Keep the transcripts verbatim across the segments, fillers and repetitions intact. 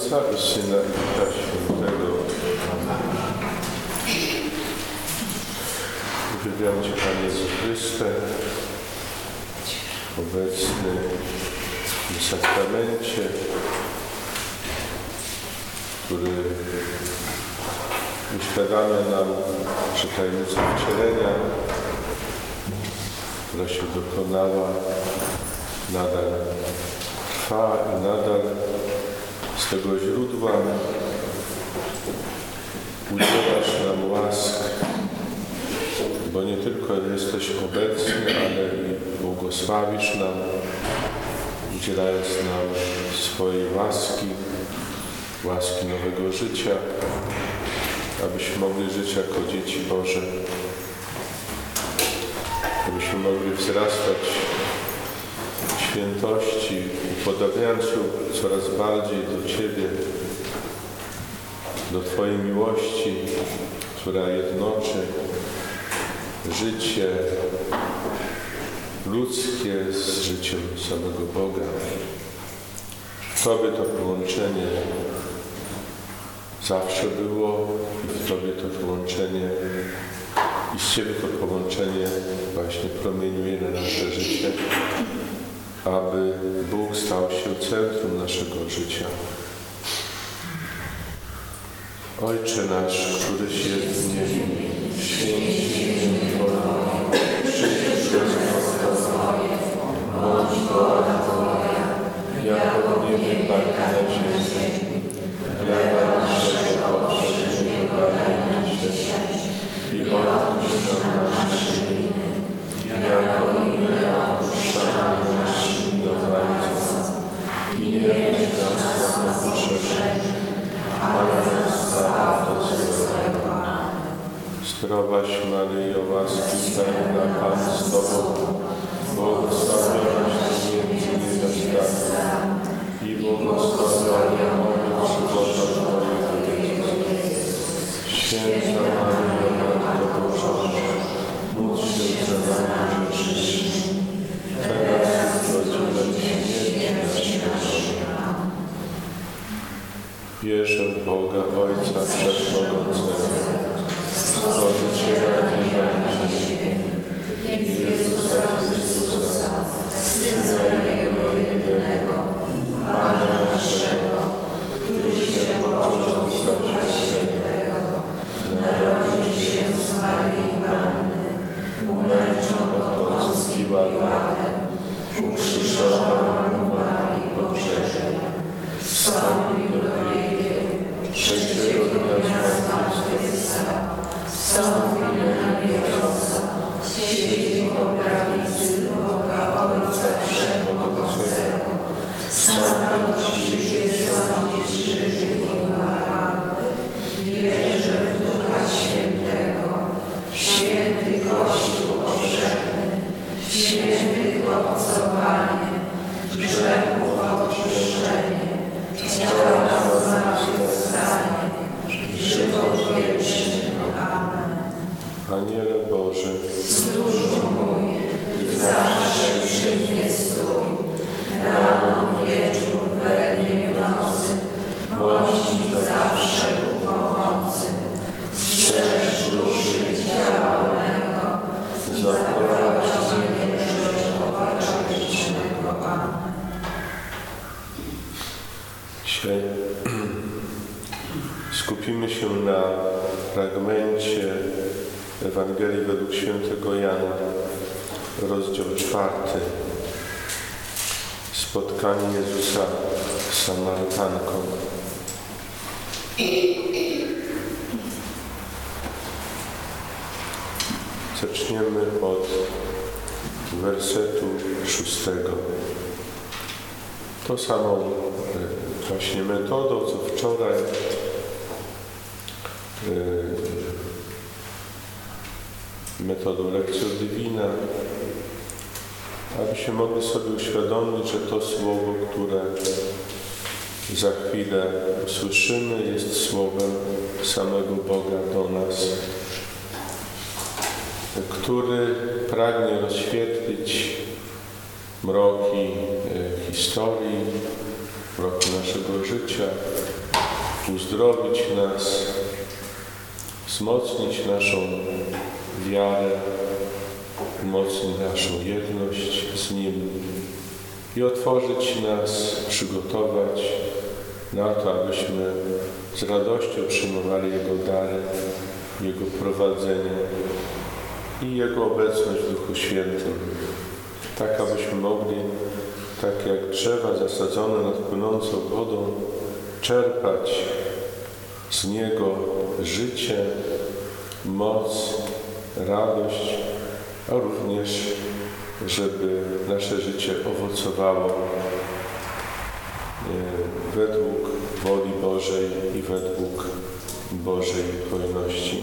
Ojca i Syna i Ducha Świętego. Uwielbiam Cię, Panie Jezu Chryste, obecny w sakramencie, który uświadamia nam, że tajemnica wcielenia, która się dokonała, nadal trwa i nadal z tego źródła udzielasz nam łask, bo nie tylko jesteś obecny, ale i błogosławisz nam, udzielając nam swojej łaski, łaski nowego życia, abyśmy mogli żyć jako dzieci Boże, abyśmy mogli wzrastać w świętości, upodobniając się coraz bardziej do Ciebie, do Twojej miłości, która jednoczy życie ludzkie z życiem samego Boga. W Tobie to połączenie zawsze było i w Tobie to połączenie i z Ciebie to połączenie właśnie promieniuje na nasze życie, aby Bóg stał się centrum naszego życia. Ojcze nasz, któryś jest w niebie, święci się imię Twoje, przyjdź królestwo Twoje, bądź wola Twoja, jako w niebie, tak na ziemi. Chleba naszego powszedniego daj nam dzisiaj i odpuść nam nasze winy, jako i my odpuszczamy naszym winowajcom. I nie weź nas na pokuszenie, ale nas zbaw od złego. Zdrowaś Maryjo, łaski pełna, Pan z Tobą, błogosławionaś Ty między niewiastami i błogosławiona owoc żywota Twojego, Jezus. Święta Maryjo, Matko Boża, módl się za nami grzesznymi, teraz i w godzinę śmierci naszej. Wierzę w Boga, Ojca Wszechmogącego, Stworzyciela nieba i ziemi, i Jezusa Chrystusa, Syna Jego jedynego, Pana naszego, który się począł z Ducha Świętego, narodził się z Maryi Panny, umęczon od Pącja Piłata, ukrzyżowany umarł i pogrzebany, wstąpił do piekieł, trzeciego dnia zmartwychwstał, wstąpił na niebiosa, siedzi po prawicy Boga Ojca Wszechmogącego, stamtąd przyjdzie sądzić żywych i umarłych. Wierzę w Ducha Świętego, w święty Kościół powszechny, w świętych obcowanie, grzechów odpuszczenie, ciała zmartwychwstanie, żywot wieczny. Amen. Aniele Boży, Stróżu mój, Ty zawsze przy mnie stój, rano, wieczór, we dnie, w nocy, bądź mi zawsze ku pomocy. Strzeż duszy i ciała mego, zaprowadź mnie do życia wiecznego. Amen. dzisiaj skupimy się na fragmencie Ewangelii według świętego Jana, rozdział czwarty. Spotkanie Jezusa z Samarytanką. Zaczniemy od wersetu szóstego. To samą właśnie metodą, co wczoraj metodą Lectio Divina, abyśmy mogli sobie uświadomić, że to słowo, które za chwilę usłyszymy, jest słowem samego Boga do nas, który pragnie rozświetlić mroki historii, w roku naszego życia, uzdrowić nas, wzmocnić naszą wiarę, umocnić naszą jedność z Nim i otworzyć nas, przygotować na to, abyśmy z radością przyjmowali Jego dary, Jego prowadzenie i Jego obecność w Duchu Świętym, tak abyśmy mogli, tak jak drzewa zasadzone nad płynącą wodą, czerpać z Niego życie, moc, radość, a również, żeby nasze życie owocowało według woli Bożej i według Bożej hojności.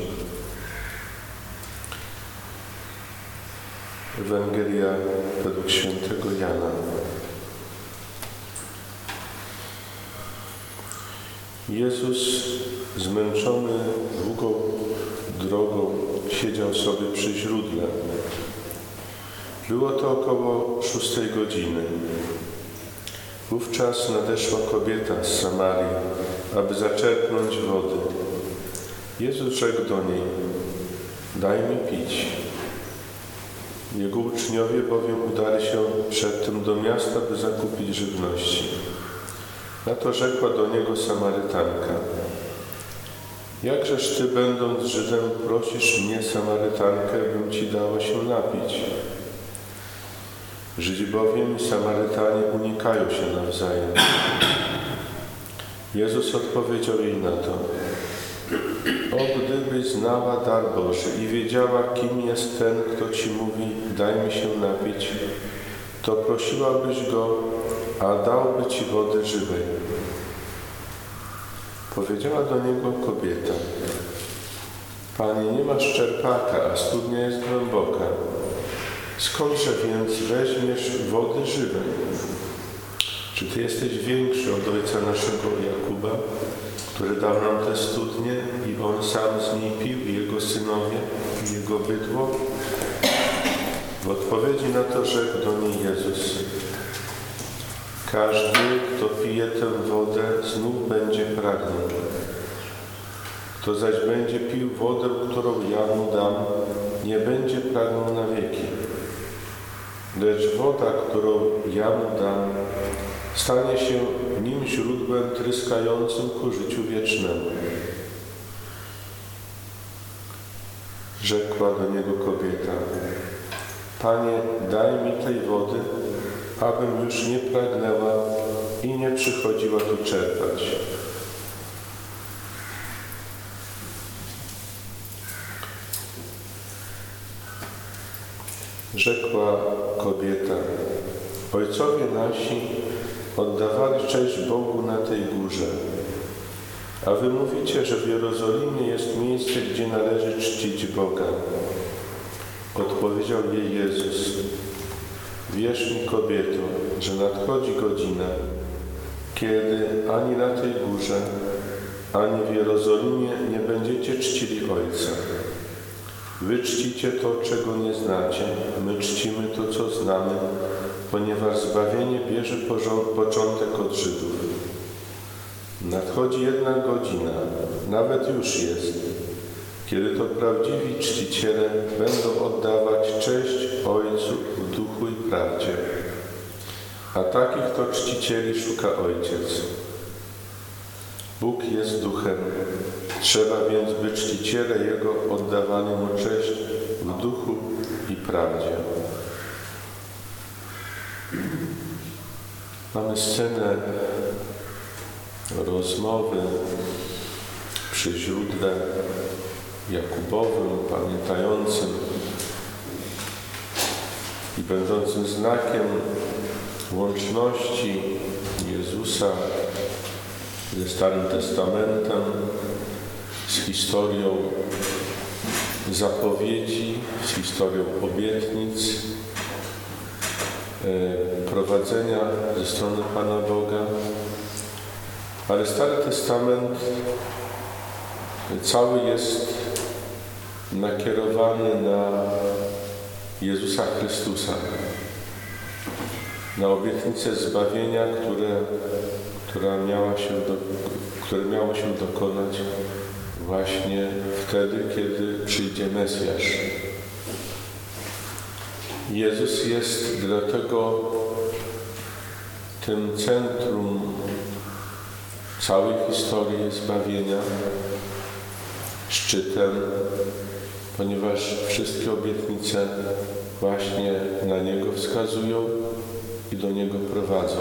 Ewangelia według świętego Jana. Jezus, zmęczony długą drogą, siedział sobie przy źródle. Było to około szóstej godziny. Wówczas nadeszła kobieta z Samarii, aby zaczerpnąć wody. Jezus rzekł do niej: daj mi pić. Jego uczniowie bowiem udali się przedtem do miasta, by zakupić żywności. Na to rzekła do niego Samarytanka: jakżeż Ty, będąc Żydem, prosisz mnie, Samarytankę, bym Ci dała się napić? Żydzi bowiem i Samarytanie unikają się nawzajem. Jezus odpowiedział jej na to: o, gdybyś znała dar Boży i wiedziała, kim jest ten, kto Ci mówi, daj mi się napić, to prosiłabyś Go, a dałby Ci wody żywej. Powiedziała do Niego kobieta: Panie, nie masz czerpaka, a studnia jest głęboka. Skądże więc weźmiesz wody żywej? Czy Ty jesteś większy od ojca naszego Jakuba, który dał nam tę studnię i on sam z niej pił, i jego synowie, i jego bydło? W odpowiedzi na to rzekł do niej Jezus: każdy, kto pije tę wodę, znów będzie pragnął. Kto zaś będzie pił wodę, którą ja mu dam, nie będzie pragnął na wieki. Lecz woda, którą ja mu dam, stanie się nim źródłem tryskającym ku życiu wiecznemu. Rzekła do niego kobieta: Panie, daj mi tej wody, abym już nie pragnęła i nie przychodziła tu czerpać. Rzekła kobieta: ojcowie nasi oddawali cześć Bogu na tej górze, a wy mówicie, że w Jerozolimie jest miejsce, gdzie należy czcić Boga. Odpowiedział jej Jezus: wierz mi, kobieto, że nadchodzi godzina, kiedy ani na tej górze, ani w Jerozolimie nie będziecie czcili Ojca. Wy czcicie to, czego nie znacie, my czcimy to, co znamy, ponieważ zbawienie bierze początek od Żydów. Nadchodzi jedna godzina, nawet już jest, kiedy to prawdziwi czciciele będą oddawać cześć Ojcu w duchu i prawdzie. A takich to czcicieli szuka Ojciec. Bóg jest duchem. Trzeba więc, by czciciele Jego oddawali Mu cześć w duchu i prawdzie. Mamy scenę rozmowy przy źródle Jakubowym, pamiętającym i będącym znakiem łączności Jezusa ze Starym Testamentem, z historią zapowiedzi, z historią obietnic, prowadzenia ze strony Pana Boga. Ale Stary Testament cały jest nakierowany na Jezusa Chrystusa, na obietnice zbawienia, które, która miała się do, które miało się dokonać właśnie wtedy, kiedy przyjdzie Mesjasz. Jezus jest dlatego tym centrum całej historii zbawienia, szczytem, ponieważ wszystkie obietnice właśnie na Niego wskazują i do Niego prowadzą.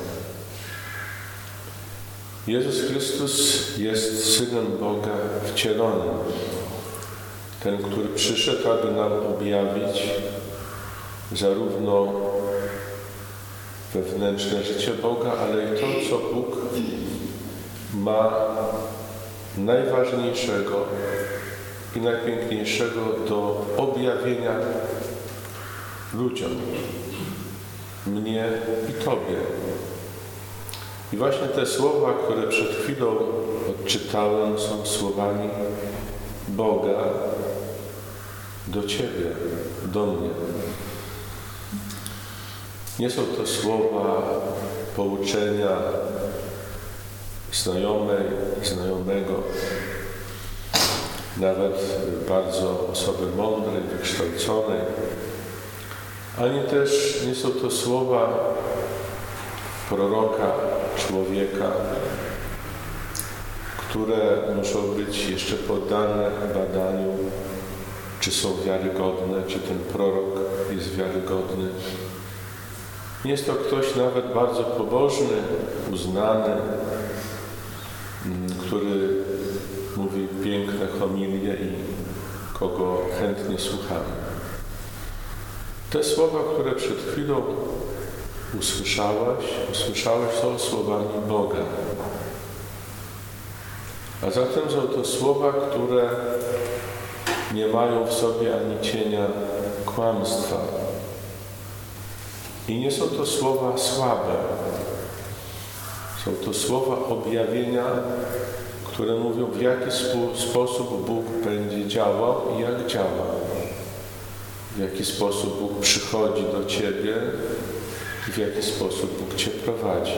Jezus Chrystus jest Synem Boga wcielonym. Ten, który przyszedł, aby nam objawić zarówno wewnętrzne życie Boga, ale i to, co Bóg ma najważniejszego i najpiękniejszego do objawienia ludziom, mnie i Tobie. I właśnie te słowa, które przed chwilą odczytałem, są słowami Boga do Ciebie, do mnie. Nie są to słowa pouczenia znajomej, znajomego, nawet bardzo osoby mądrej, wykształconej, ani też nie są to słowa proroka, człowieka, które muszą być jeszcze poddane badaniu, czy są wiarygodne, czy ten prorok jest wiarygodny. Nie jest to ktoś nawet bardzo pobożny, uznany, który mówi piękne homilie i kogo chętnie słuchamy. Te słowa, które przed chwilą usłyszałaś, usłyszałeś, są słowami Boga. A zatem są to słowa, które nie mają w sobie ani cienia kłamstwa. I nie są to słowa słabe. Są to słowa objawienia, które mówią, w jaki sposób Bóg będzie działał i jak działa. W jaki sposób Bóg przychodzi do Ciebie i w jaki sposób Bóg Cię prowadzi.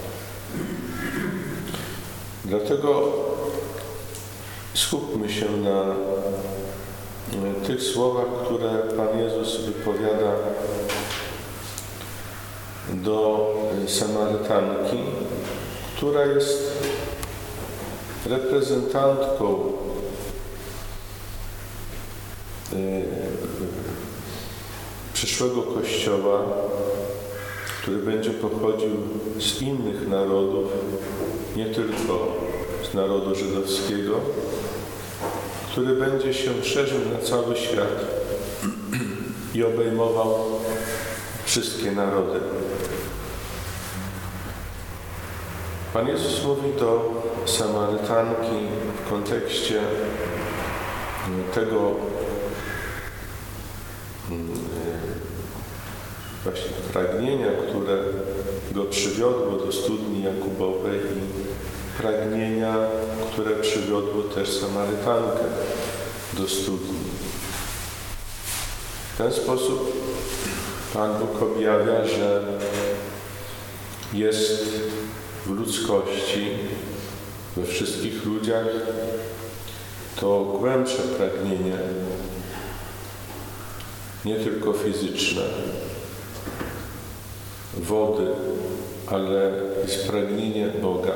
Dlatego skupmy się na tych słowach, które Pan Jezus wypowiada do Samarytanki, która jest reprezentantką przyszłego Kościoła, który będzie pochodził z innych narodów, nie tylko z narodu żydowskiego, który będzie się szerzył na cały świat i obejmował wszystkie narody. Pan Jezus mówi do Samarytanki w kontekście tego właśnie pragnienia, które go przywiodło do studni Jakubowej i pragnienia, które przywiodło też Samarytankę do studni. W ten sposób Pan Bóg objawia, że jest w ludzkości, we wszystkich ludziach to głębsze pragnienie, nie tylko fizyczne, wody, ale jest pragnienie Boga.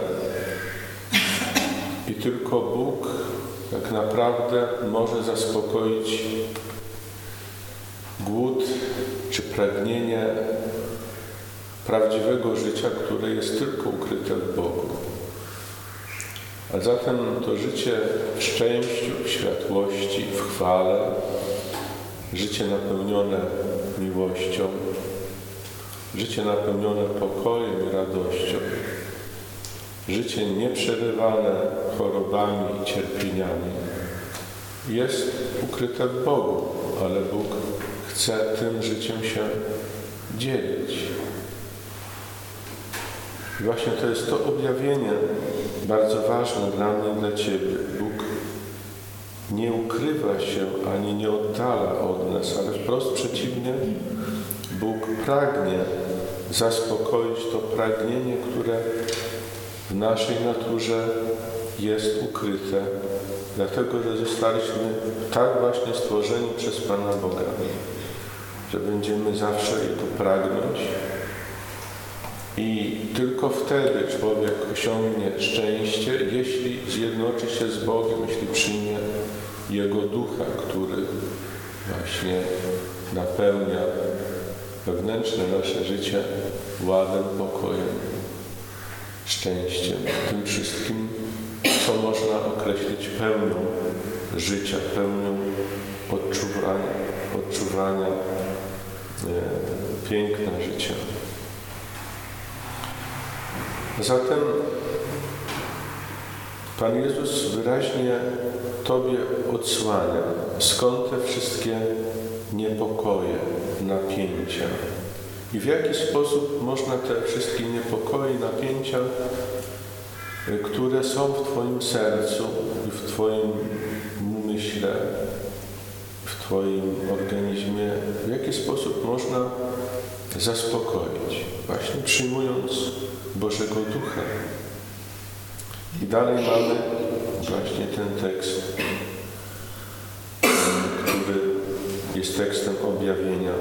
I tylko Bóg tak naprawdę może zaspokoić głód czy pragnienie prawdziwego życia, które jest tylko ukryte w Bogu. A zatem to życie w szczęściu, w światłości, w chwale, życie napełnione miłością, życie napełnione pokojem i radością, życie nieprzerywane chorobami i cierpieniami jest ukryte w Bogu, ale Bóg chce tym życiem się dzielić. I właśnie to jest to objawienie bardzo ważne dla mnie, dla Ciebie. Bóg nie ukrywa się ani nie oddala od nas, ale wprost przeciwnie, Bóg pragnie zaspokoić to pragnienie, które w naszej naturze jest ukryte, dlatego że zostaliśmy tak właśnie stworzeni przez Pana Boga, że będziemy zawsze Jego pragnąć i tylko wtedy człowiek osiągnie szczęście, jeśli zjednoczy się z Bogiem, jeśli przyjmie Jego Ducha, który właśnie napełnia wewnętrzne nasze życie ładem, pokojem, szczęściem, tym wszystkim, co można określić pełnią życia, pełnią odczuwania, odczuwania e, piękna życia. Zatem Pan Jezus wyraźnie Tobie odsłania, skąd te wszystkie niepokoje, napięcia i w jaki sposób można te wszystkie niepokoje, napięcia, które są w Twoim sercu i w Twoim umyśle, w Twoim organizmie, w jaki sposób można zaspokoić, właśnie przyjmując Bożego Ducha. I dalej mamy właśnie ten tekst, który jest tekstem objawienia.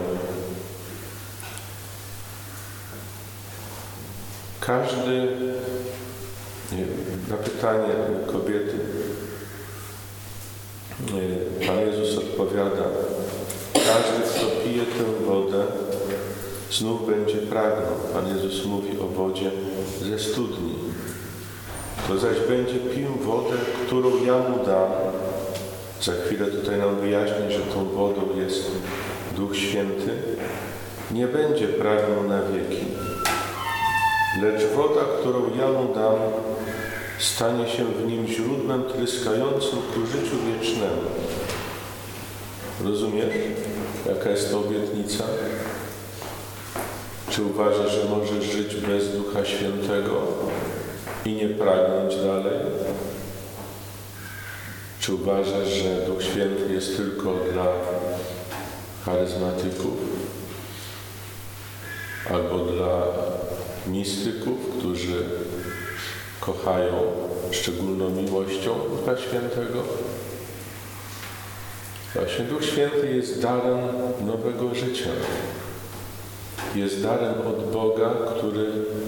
Każdy, na pytanie kobiety, Pan Jezus odpowiada: każdy, kto pije tę wodę, znów będzie pragnął. Pan Jezus mówi o wodzie ze studni. Kto zaś będzie pił wodę, którą ja mu dam, za chwilę tutaj nam wyjaśni, że tą wodą jest Duch Święty, nie będzie pragnął na wieki. Lecz woda, którą ja mu dam, stanie się w nim źródłem tryskającym ku życiu wiecznemu. Rozumiesz, jaka jest to obietnica? Czy uważasz, że możesz żyć bez Ducha Świętego i nie pragnąć dalej? Czy uważasz, że Duch Święty jest tylko dla charyzmatyków albo dla mistyków, którzy kochają szczególną miłością Ducha Świętego? Właśnie Duch Święty jest darem nowego życia. Jest darem od Boga, który,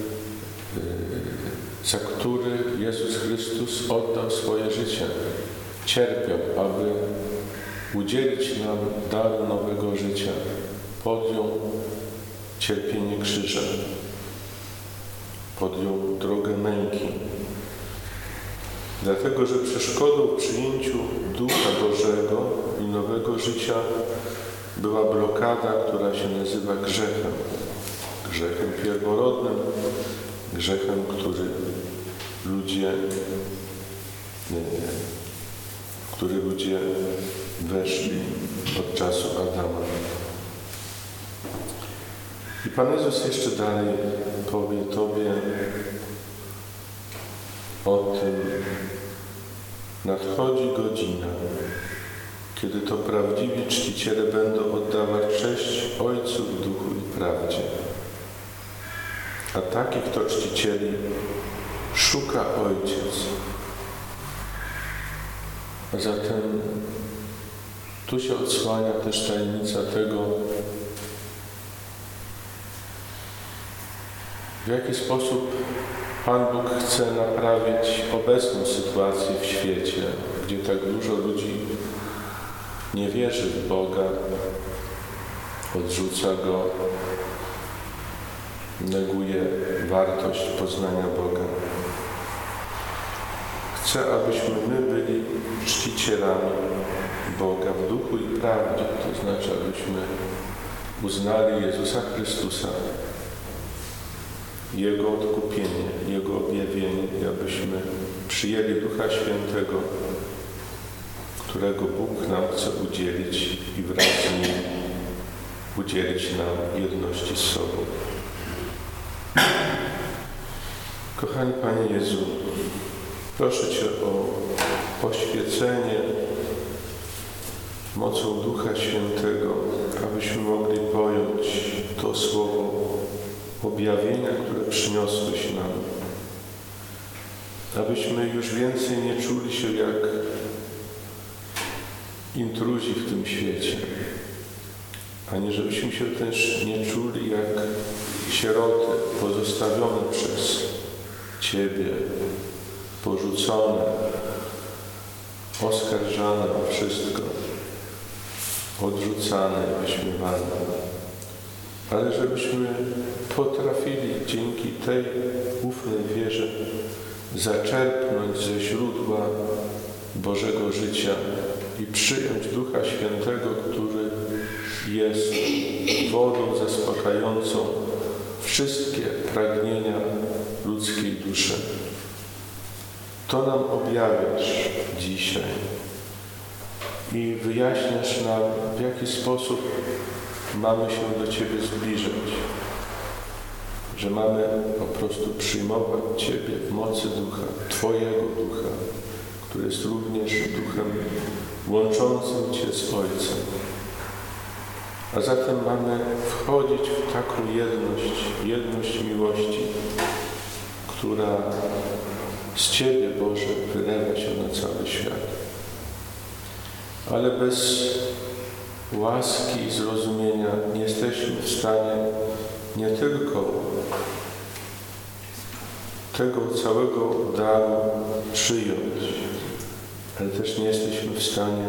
za który Jezus Chrystus oddał swoje życie. Cierpiał, aby udzielić nam daru nowego życia. Podjął cierpienie krzyża. Podjął drogę męki. Dlatego, że przeszkodą w przyjęciu Ducha Bożego i nowego życia była blokada, która się nazywa grzechem. Grzechem pierworodnym, grzechem, który ludzie, w który ludzie weszli od czasu Adama. I Pan Jezus jeszcze dalej powie Tobie o tym: nadchodzi godzina, kiedy to prawdziwi czciciele będą oddawać cześć Ojcu w duchu i prawdzie. A takich to czcicieli szuka Ojciec. A zatem tu się odsłania też tajemnica tego, w jaki sposób Pan Bóg chce naprawić obecną sytuację w świecie, gdzie tak dużo ludzi nie wierzy w Boga, odrzuca Go, neguje wartość poznania Boga. Chce, abyśmy my byli czcicielami Boga w duchu i prawdzie, to znaczy, abyśmy uznali Jezusa Chrystusa, Jego odkupienie, Jego objawienie i abyśmy przyjęli Ducha Świętego, którego Bóg nam chce udzielić i wraz z Nim udzielić nam jedności z sobą. Kochani Panie Jezu, proszę Cię o poświecenie mocą Ducha Świętego, abyśmy mogli pojąć to słowo objawienia, które przyniosłeś nam. abyśmy już więcej nie czuli się jak intruzi w tym świecie, ani żebyśmy się też nie czuli jak sieroty pozostawione przez Ciebie, porzucone, oskarżane o wszystko, odrzucane i wyśmiewane, ale żebyśmy potrafili dzięki tej ufnej wierze zaczerpnąć ze źródła Bożego życia i przyjąć Ducha Świętego, który jest wodą zaspokajającą wszystkie pragnienia ludzkiej duszy. To nam objawiasz dzisiaj i wyjaśniasz nam, w jaki sposób mamy się do Ciebie zbliżać, że mamy po prostu przyjmować Ciebie w mocy Ducha, Twojego Ducha, który jest również Duchem łączącym Cię z Ojcem. A zatem mamy wchodzić w taką jedność, jedność miłości, która z Ciebie, Boże, wylewa się na cały świat. Ale bez łaski i zrozumienia nie jesteśmy w stanie nie tylko tego całego daru przyjąć, ale też nie jesteśmy w stanie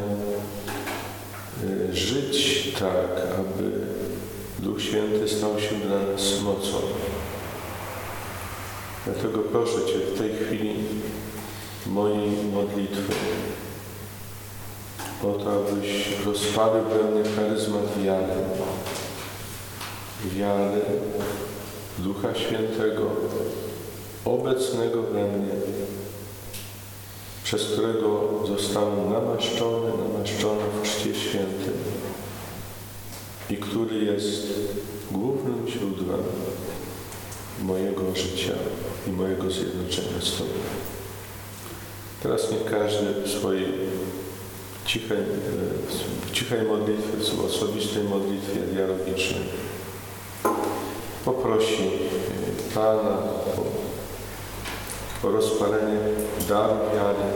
żyć tak, aby Duch Święty stał się dla nas mocą. Dlatego proszę Cię w tej chwili mojej modlitwy o to, abyś rozpalił we mnie charyzmat wiary. Wiary Ducha Świętego, obecnego we mnie, przez którego zostałem namaszczony, namaszczony w Chrzcie Świętym i który jest głównym źródłem mojego życia i mojego zjednoczenia z Tobą. Teraz niech każdy w swojej cichej, w cichej modlitwie, w osobistej modlitwie dialogicznej poprosi Pana o, o rozpalenie daru wiary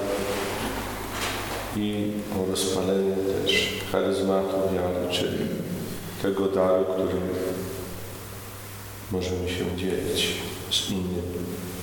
i o rozpalenie też charyzmatu wiary, czyli tego daru, którym możemy się dzielić z innymi.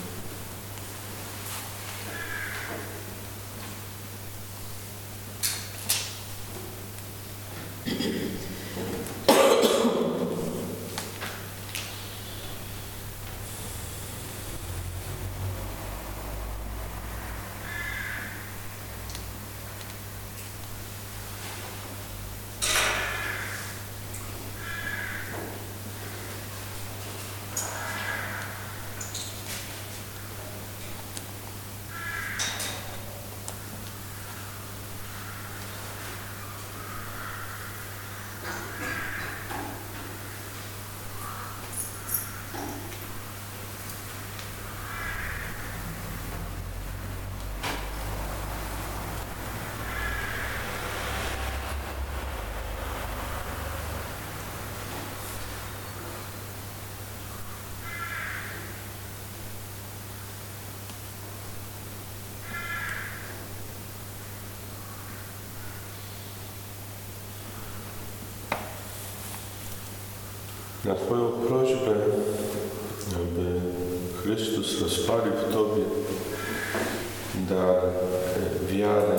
Na Twoją prośbę, aby Chrystus rozpalił w Tobie dar wiary,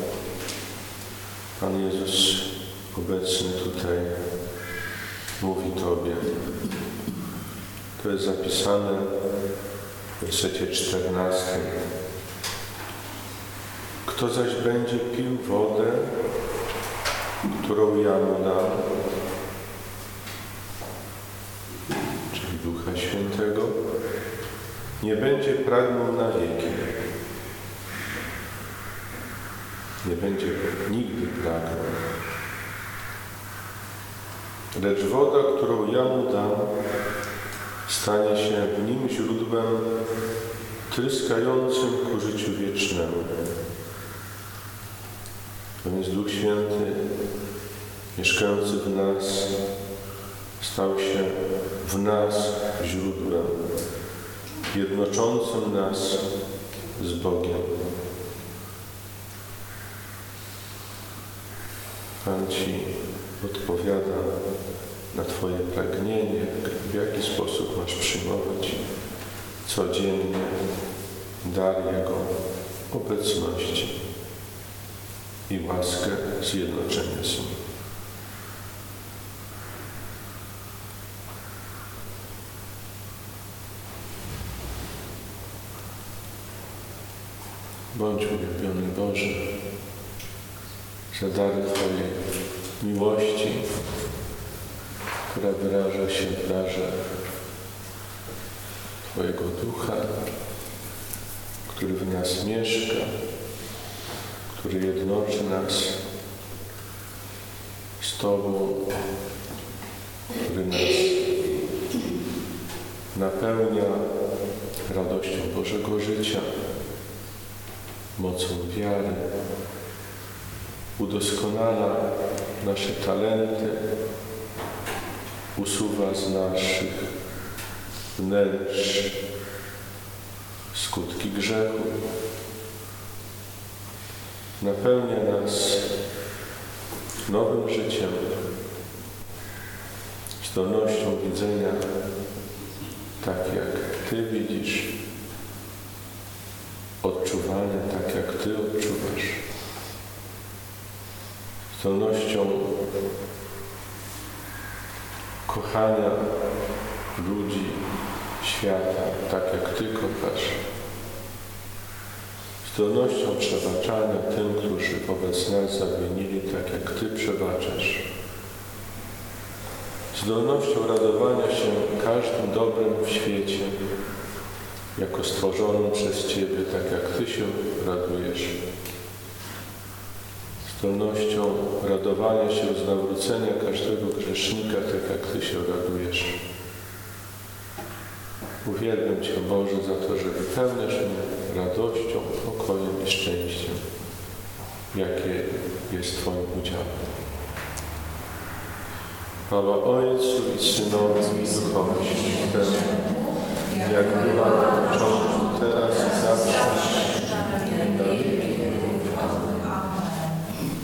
Pan Jezus obecny tutaj mówi Tobie. To jest zapisane w wersecie czternastym. Kto zaś będzie pił wodę, którą ja mu dam, czyli Ducha Świętego, nie będzie pragnął na wieki. Nie będzie nigdy pragnął. Lecz woda, którą ja mu dam, stanie się w nim źródłem tryskającym ku życiu wiecznemu. To więc Duch Święty, mieszkający w nas, stał się w nas źródłem, jednoczącym nas z Bogiem. Pan Ci odpowiada na Twoje pragnienie, w jaki sposób masz przyjmować codziennie dar Jego obecności i łaskę zjednoczenia z Nim. Bądź uwielbiony Boże za dary Twojej miłości, która wyraża się w darze Twojego Ducha, który w nas mieszka, który jednoczy nas z Tobą, który nas napełnia radością Bożego życia, mocą wiary, udoskonala nasze talenty, usuwa z naszych wnętrz skutki grzechu, napełnia nas nowym życiem, zdolnością widzenia tak, jak Ty widzisz, odczuwania tak, jak Ty odczuwasz, zdolnością kochania ludzi, świata, tak jak Ty kochasz, zdolnością przebaczania tym, którzy wobec nas zawinili, tak jak Ty przebaczasz, zdolnością radowania się każdym dobrem w świecie, jako stworzonym przez Ciebie, tak jak Ty się radujesz, zdolnością radowania się z nawrócenia każdego grzesznika, tak jak Ty się radujesz. Uwielbiam Cię, Boże, za to, że wypełniasz mnie radością, pokojem i szczęściem, jakie jest Twoim udziałem. Chwała Ojcu i Synowi i Duchowi Świętemu, jak była na początku, teraz i zawsze, i na wieki.